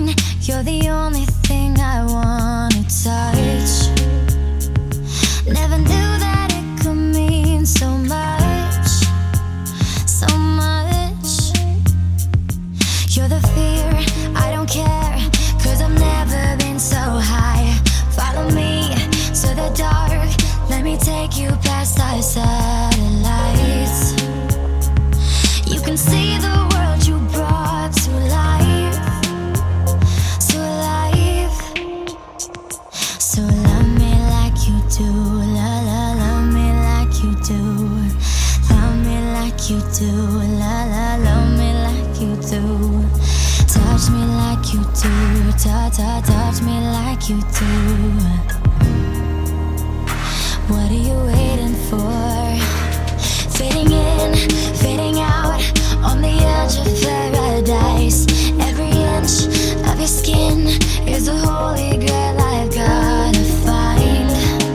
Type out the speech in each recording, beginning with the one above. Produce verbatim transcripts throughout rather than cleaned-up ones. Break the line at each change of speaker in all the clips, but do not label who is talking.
mine. You're the only thing I wanna touch. Never knew that it could mean so much, so much. You're the fear, I don't care, cause I've never been so high. Follow me to the dark, let me take you past our satellites. You can see the world you brought to life, to life. So love me like you do, la la, love me like you do. Love me like you do, la la, love me like you do. Touch me like you do, ta ta, touch me like you do. What are you waiting for? Fading in, fading out, on the edge of paradise. Every inch of your skin is a holy grail I've gotta find.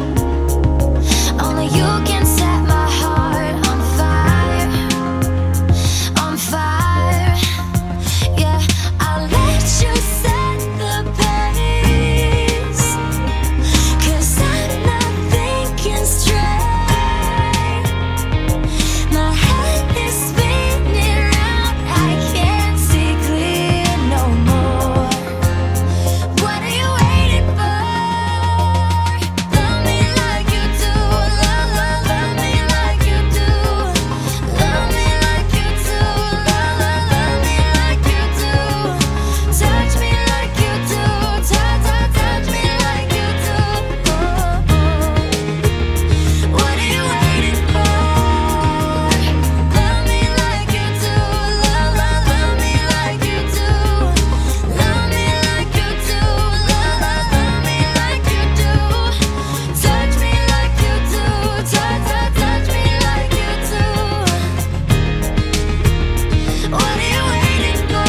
Only you can set my heart on fire, on fire. Yeah, I'll let you set the pace, cause I'm not thinking straight. My head is spinning round, I can't see clear no more. What are you waiting for? Love me like you do, love, love, love me like you do. Love me like you do, love, love, love me like you do. Touch me like you do, touch, touch, touch me like you do. What are you waiting for? Love me like you do, love, love, love me like you do. Love me like you do, love, love, love me like you do. Touch me like you do, touch, touch, touch me like you do. What are you waiting for?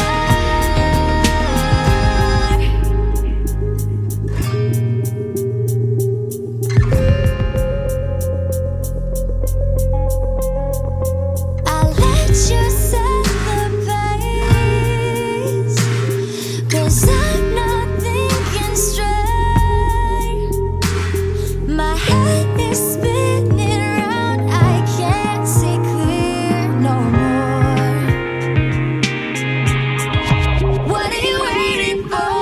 I'll let you set the pace, cause I'm not thinking straight. My head is spinning round, I can't see clear no more. What are you waiting for?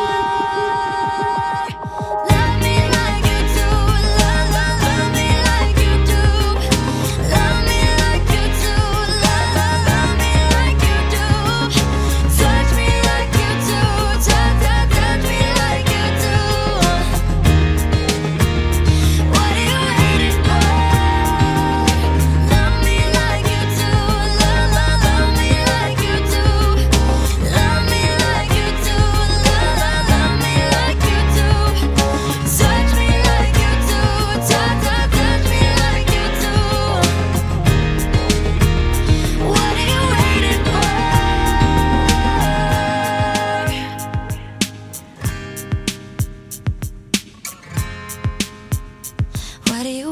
Love me like you do, love, love, love me like you do. Love me like you do, love, love, love me like you do. Touch me like you do, touch, touch, touch me like you do. What are you waiting for? Love me like you do, love, love, love me like you do. Love me like you do, love, love, love me like you do. Touch me like you do, touch, touch, touch me like you do. What are you waiting for? What are you